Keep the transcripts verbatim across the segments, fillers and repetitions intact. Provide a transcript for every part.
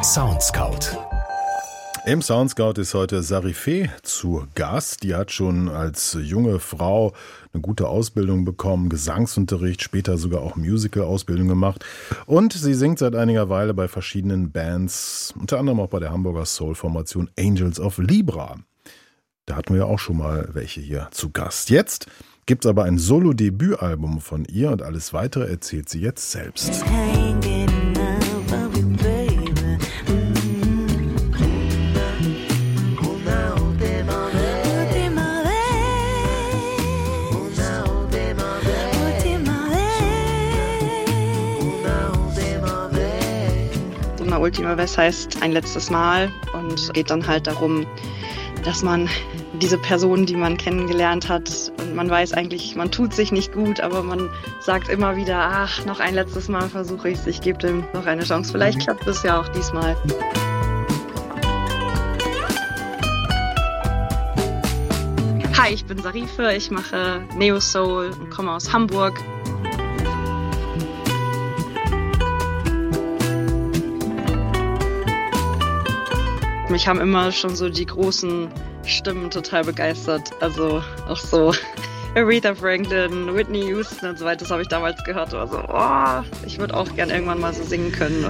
Soundscout. Im Soundscout ist heute Sarifeh zu Gast. Die hat schon als junge Frau eine gute Ausbildung bekommen, Gesangsunterricht, später sogar auch Musical-Ausbildung gemacht. Und sie singt seit einiger Weile bei verschiedenen Bands, unter anderem auch bei der Hamburger Soul-Formation Angels of Libra. Da hatten wir ja auch schon mal welche hier zu Gast. Jetzt gibt es aber ein Solo-Debütalbum von ihr und alles Weitere erzählt sie jetzt selbst. Ultima Vez heißt ein letztes Mal und geht dann halt darum, dass man diese Person, die man kennengelernt hat, und man weiß eigentlich, man tut sich nicht gut, aber man sagt immer wieder, ach, noch ein letztes Mal versuche ich es, ich gebe dem noch eine Chance. Vielleicht klappt es ja auch diesmal. Hi, ich bin Sarifeh, ich mache Neo Soul und komme aus Hamburg. Mich haben immer schon so die großen Stimmen total begeistert. Also auch so Aretha Franklin, Whitney Houston und so weiter. Das habe ich damals gehört. Also, oh, ich würde auch gern irgendwann mal so singen können.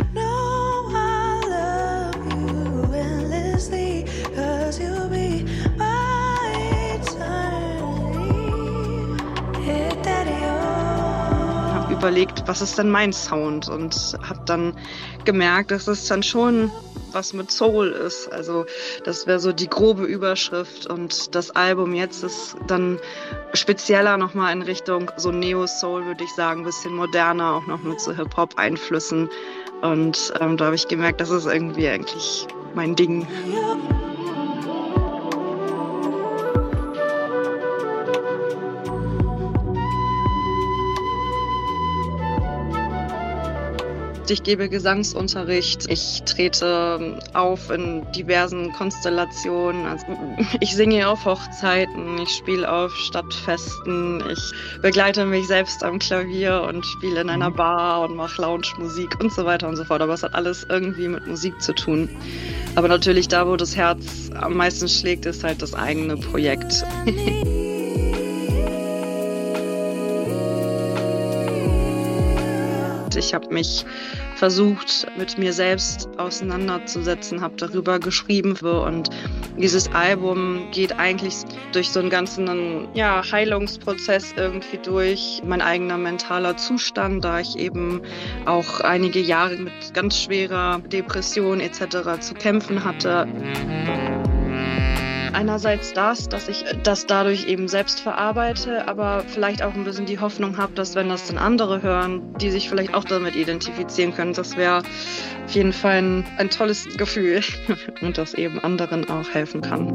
Ich habe überlegt, was ist denn mein Sound? Und habe dann gemerkt, dass es dann schon was mit Soul ist. Also das wäre so die grobe Überschrift und das Album jetzt ist dann spezieller nochmal in Richtung so Neo-Soul, würde ich sagen, ein bisschen moderner, auch noch mit so Hip-Hop-Einflüssen und ähm, da habe ich gemerkt, das ist irgendwie eigentlich mein Ding. Ich gebe Gesangsunterricht, ich trete auf in diversen Konstellationen. Also ich singe auf Hochzeiten, ich spiele auf Stadtfesten, ich begleite mich selbst am Klavier und spiele in einer Bar und mache Lounge-Musik und so weiter und so fort. Aber es hat alles irgendwie mit Musik zu tun. Aber natürlich da, wo das Herz am meisten schlägt, ist halt das eigene Projekt. Ich habe mich versucht, mit mir selbst auseinanderzusetzen, habe darüber geschrieben und dieses Album geht eigentlich durch so einen ganzen ja, Heilungsprozess irgendwie durch. Mein eigener mentaler Zustand, da ich eben auch einige Jahre mit ganz schwerer Depression et cetera zu kämpfen hatte. Einerseits das, dass ich das dadurch eben selbst verarbeite, aber vielleicht auch ein bisschen die Hoffnung habe, dass wenn das dann andere hören, die sich vielleicht auch damit identifizieren können, das wäre auf jeden Fall ein, ein tolles Gefühl und das eben anderen auch helfen kann.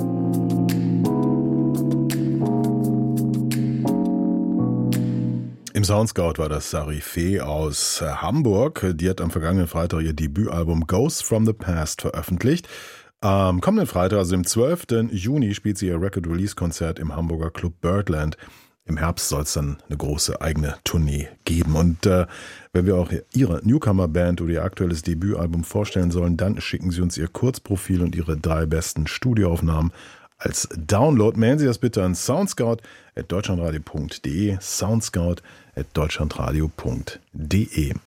Im Soundscout war das Sarifeh aus Hamburg. Die hat am vergangenen Freitag ihr Debütalbum Ghosts from the Past veröffentlicht. Am kommenden Freitag, also im zwölften Juni, spielt sie ihr Record-Release-Konzert im Hamburger Club Birdland. Im Herbst soll es dann eine große eigene Tournee geben. Und äh, wenn wir auch ihre Newcomer-Band oder ihr aktuelles Debütalbum vorstellen sollen, dann schicken Sie uns Ihr Kurzprofil und Ihre drei besten Studioaufnahmen als Download. Mailen Sie das bitte an soundscout at deutschlandradio punkt de, soundscout at deutschlandradio punkt de.